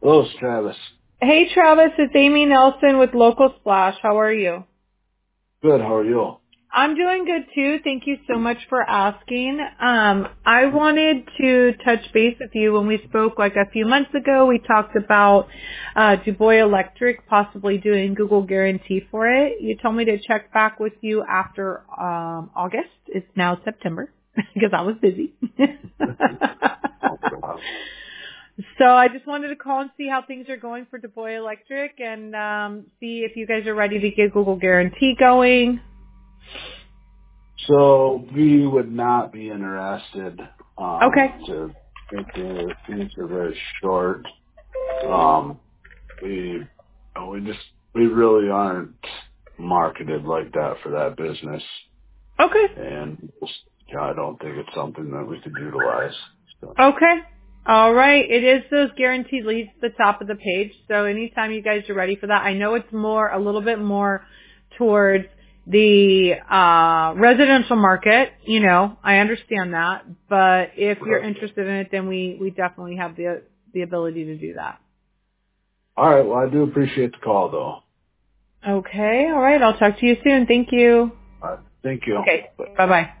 Hello, it's Travis. Hey Travis, it's Amy Nelson with Local Splash. How are you? Good, how are you? I'm doing good too. Thank you so much for asking. I wanted to touch base with you. When we spoke like a few months ago, we talked about Dubois Electric possibly doing Google Guarantee for it. You told me to check back with you after August. It's now September because I was busy. Oh, God. So I just wanted to call and see how things are going for Dubois Electric and see if you guys are ready to get Google Guarantee going. So we would not be interested Okay. to make the answer very short. Um, we really aren't marketed like that for that business, Okay. and I don't think it's something that we could utilize. So, Okay. All right. It is those guaranteed leads at the top of the page. So anytime you guys are ready for that, I know it's a little bit more towards the residential market. You know, I understand that. But if you're interested in it, then we definitely have the ability to do that. all right. Well, I do appreciate the call, though. Okay. All right. I'll talk to you soon. Thank you. All right. Thank you. Okay. Bye. Bye-bye.